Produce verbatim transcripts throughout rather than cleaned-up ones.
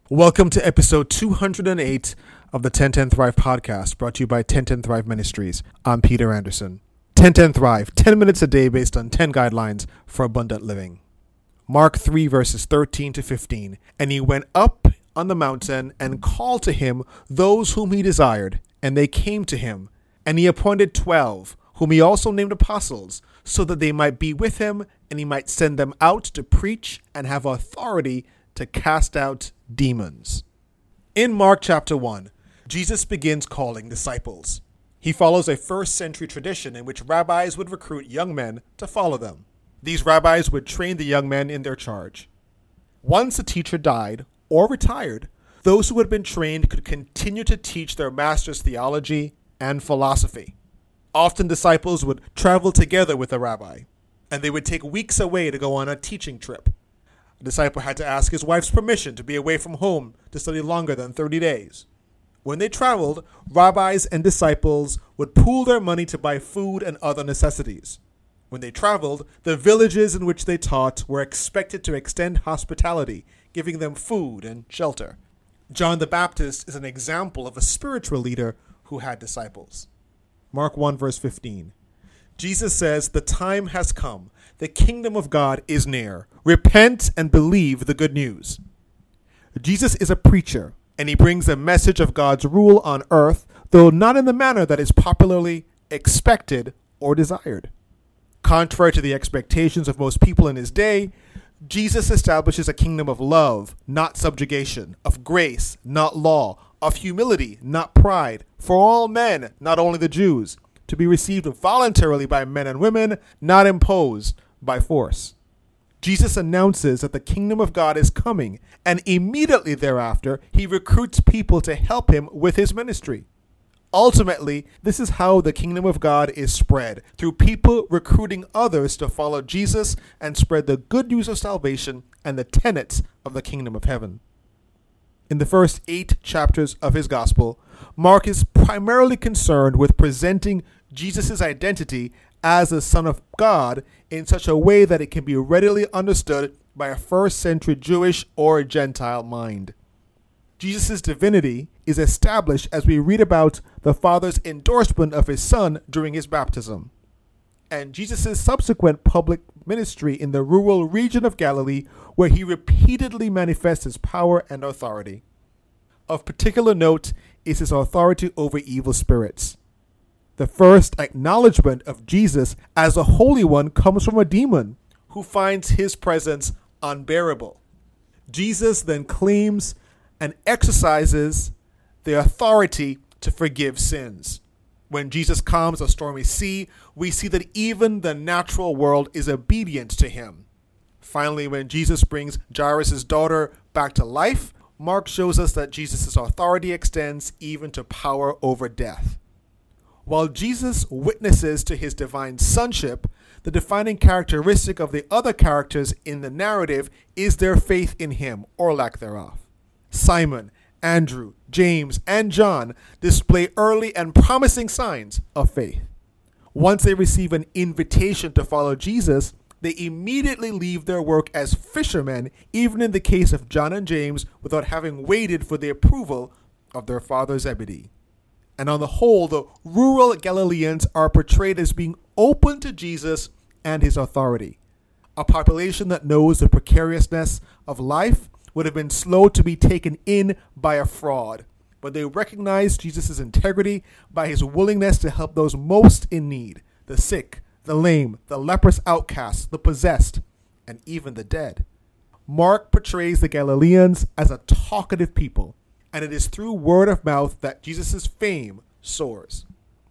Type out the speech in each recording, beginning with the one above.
Welcome to episode two hundred eight of the ten ten Thrive podcast, brought to you by ten ten Thrive Ministries. I'm Peter Anderson. ten ten Thrive, ten minutes a day based on ten guidelines for abundant living. Mark three verses thirteen to fifteen. And he went up on the mountain and called to him those whom he desired, and they came to him. And he appointed twelve, whom he also named apostles, so that they might be with him, and he might send them out to preach and have authority to cast out demons. In Mark chapter one, Jesus begins calling disciples. He follows a first century tradition in which rabbis would recruit young men to follow them. These rabbis would train the young men in their charge. Once a teacher died or retired, those who had been trained could continue to teach their master's theology and philosophy. Often disciples would travel together with a rabbi, and they would take weeks away to go on a teaching trip. A disciple had to ask his wife's permission to be away from home to study longer than thirty days. When they traveled, rabbis and disciples would pool their money to buy food and other necessities. When they traveled, the villages in which they taught were expected to extend hospitality, giving them food and shelter. John the Baptist is an example of a spiritual leader who had disciples. Mark one verse fifteen. Jesus says, "The time has come. The kingdom of God is near. Repent and believe the good news." Jesus is a preacher, and he brings a message of God's rule on earth, though not in the manner that is popularly expected or desired. Contrary to the expectations of most people in his day, Jesus establishes a kingdom of love, not subjugation, of grace, not law, of humility, not pride, for all men, not only the Jews, to be received voluntarily by men and women, not imposed by force. Jesus announces that the kingdom of God is coming, and immediately thereafter, he recruits people to help him with his ministry. Ultimately, this is how the kingdom of God is spread, through people recruiting others to follow Jesus and spread the good news of salvation and the tenets of the kingdom of heaven. In the first eight chapters of his gospel, Mark is primarily concerned with presenting Jesus' identity as the Son of God in such a way that it can be readily understood by a first century Jewish or Gentile mind. Jesus' divinity is established as we read about the Father's endorsement of his Son during his baptism, and Jesus' subsequent public ministry in the rural region of Galilee, where he repeatedly manifests his power and authority. Of particular note is his authority over evil spirits. The first acknowledgement of Jesus as a Holy One comes from a demon who finds his presence unbearable. Jesus then claims and exercises the authority to forgive sins. When Jesus calms a stormy sea, we see that even the natural world is obedient to him. Finally, when Jesus brings Jairus' daughter back to life, Mark shows us that Jesus' authority extends even to power over death. While Jesus witnesses to his divine sonship, the defining characteristic of the other characters in the narrative is their faith in him, or lack thereof. Simon, Andrew, James, and John display early and promising signs of faith. Once they receive an invitation to follow Jesus, they immediately leave their work as fishermen, even in the case of John and James, without having waited for the approval of their father Zebedee. And on the whole, the rural Galileans are portrayed as being open to Jesus and his authority. A population that knows the precariousness of life would have been slow to be taken in by a fraud, but they recognized Jesus' integrity by his willingness to help those most in need, the sick, the lame, the leprous outcasts, the possessed, and even the dead. Mark portrays the Galileans as a talkative people, and it is through word of mouth that Jesus' fame soars.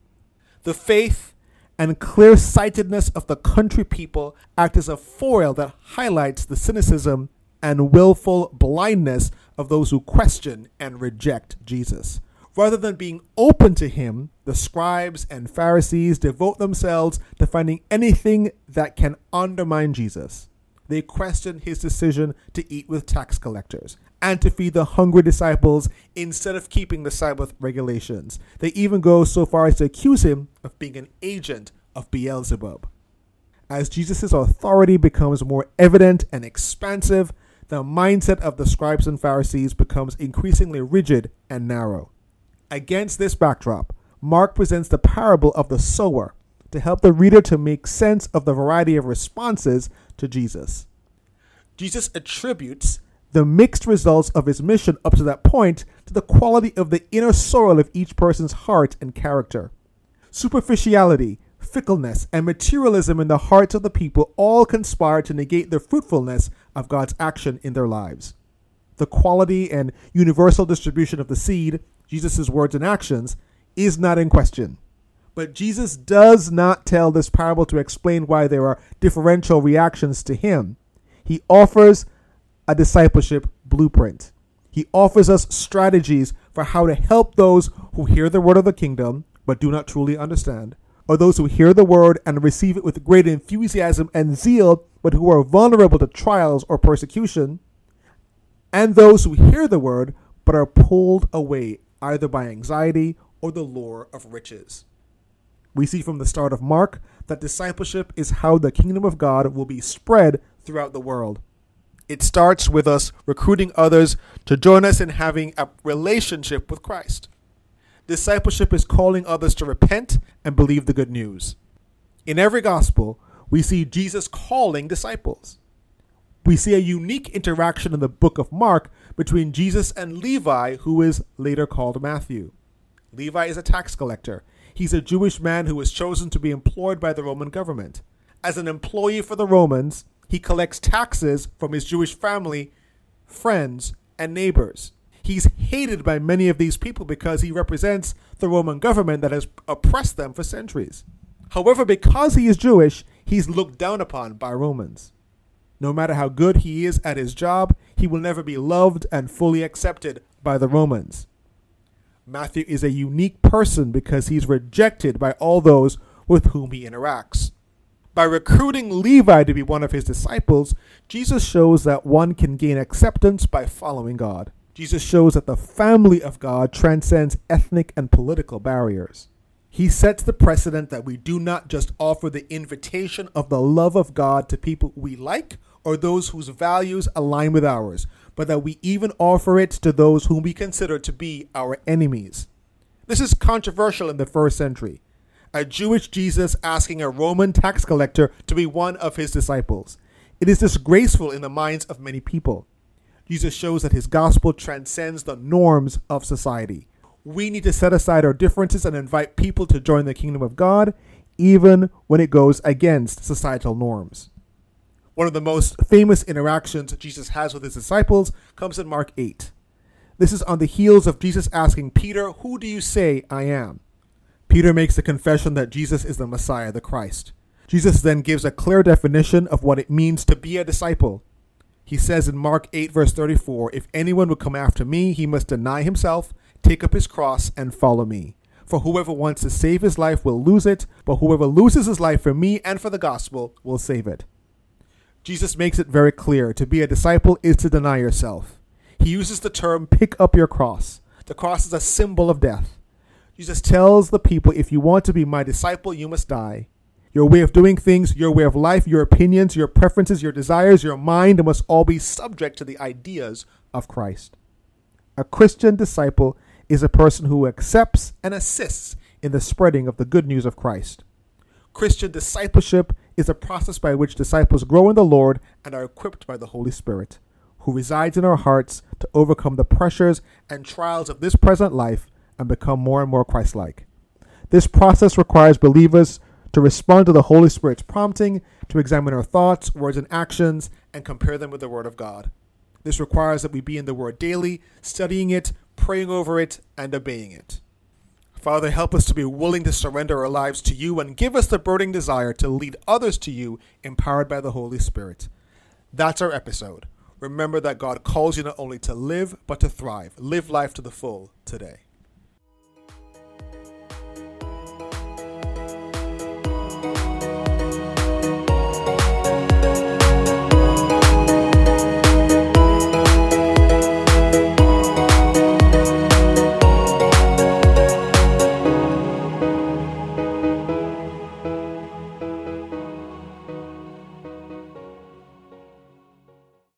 The faith and clear-sightedness of the country people act as a foil that highlights the cynicism and willful blindness of those who question and reject Jesus. Rather than being open to him, the scribes and Pharisees devote themselves to finding anything that can undermine Jesus. They question his decision to eat with tax collectors and to feed the hungry disciples instead of keeping the Sabbath regulations. They even go so far as to accuse him of being an agent of Beelzebub. As Jesus' authority becomes more evident and expansive, the the mindset of the scribes and Pharisees becomes increasingly rigid and narrow. Against this backdrop, Mark presents the parable of the sower to help the reader to make sense of the variety of responses to Jesus. Jesus attributes the mixed results of his mission up to that point to the quality of the inner soil of each person's heart and character. Superficiality, fickleness, and materialism in the hearts of the people all conspire to negate the fruitfulness of God's action in their lives. The quality and universal distribution of the seed, Jesus' words and actions, is not in question. But Jesus does not tell this parable to explain why there are differential reactions to him. He offers a discipleship blueprint. He offers us strategies for how to help those who hear the word of the kingdom but do not truly understand, or those who hear the word and receive it with great enthusiasm and zeal but who are vulnerable to trials or persecution, and those who hear the word but are pulled away either by anxiety or the lure of riches. We see from the start of Mark that discipleship is how the kingdom of God will be spread throughout the world. It starts with us recruiting others to join us in having a relationship with Christ. Discipleship is calling others to repent and believe the good news. In every gospel, we see Jesus calling disciples. We see a unique interaction in the book of Mark between Jesus and Levi, who is later called Matthew. Levi is a tax collector. He's a Jewish man who was chosen to be employed by the Roman government. As an employee for the Romans, he collects taxes from his Jewish family, friends, and neighbors. He's hated by many of these people because he represents the Roman government that has oppressed them for centuries. However, because he is Jewish, he's looked down upon by Romans. No matter how good he is at his job, he will never be loved and fully accepted by the Romans. Matthew is a unique person because he's rejected by all those with whom he interacts. By recruiting Levi to be one of his disciples, Jesus shows that one can gain acceptance by following God. Jesus shows that the family of God transcends ethnic and political barriers. He sets the precedent that we do not just offer the invitation of the love of God to people we like or those whose values align with ours, but that we even offer it to those whom we consider to be our enemies. This is controversial in the first century. A Jewish Jesus asking a Roman tax collector to be one of his disciples. It is disgraceful in the minds of many people. Jesus shows that his gospel transcends the norms of society. We need to set aside our differences and invite people to join the kingdom of God, even when it goes against societal norms. One of the most famous interactions Jesus has with his disciples comes in Mark eight. This is on the heels of Jesus asking Peter, "Who do you say I am?" Peter makes the confession that Jesus is the Messiah, the Christ. Jesus then gives a clear definition of what it means to be a disciple. He says in Mark eight, verse thirty-four, "If anyone would come after me, he must deny himself, take up his cross, and follow me. For whoever wants to save his life will lose it, but whoever loses his life for me and for the gospel will save it." Jesus makes it very clear, to be a disciple is to deny yourself. He uses the term, pick up your cross. The cross is a symbol of death. Jesus tells the people, if you want to be my disciple, you must die. Your way of doing things, your way of life, your opinions, your preferences, your desires, your mind must all be subject to the ideas of Christ. A Christian disciple is a person who accepts and assists in the spreading of the good news of Christ. Christian discipleship is a process by which disciples grow in the Lord and are equipped by the Holy Spirit, who resides in our hearts to overcome the pressures and trials of this present life and become more and more Christ-like. This process requires believers to respond to the Holy Spirit's prompting, to examine our thoughts, words, and actions, and compare them with the Word of God. This requires that we be in the Word daily, studying it, praying over it, and obeying it. Father, help us to be willing to surrender our lives to you and give us the burning desire to lead others to you, empowered by the Holy Spirit. That's our episode. Remember that God calls you not only to live, but to thrive. Live life to the full today.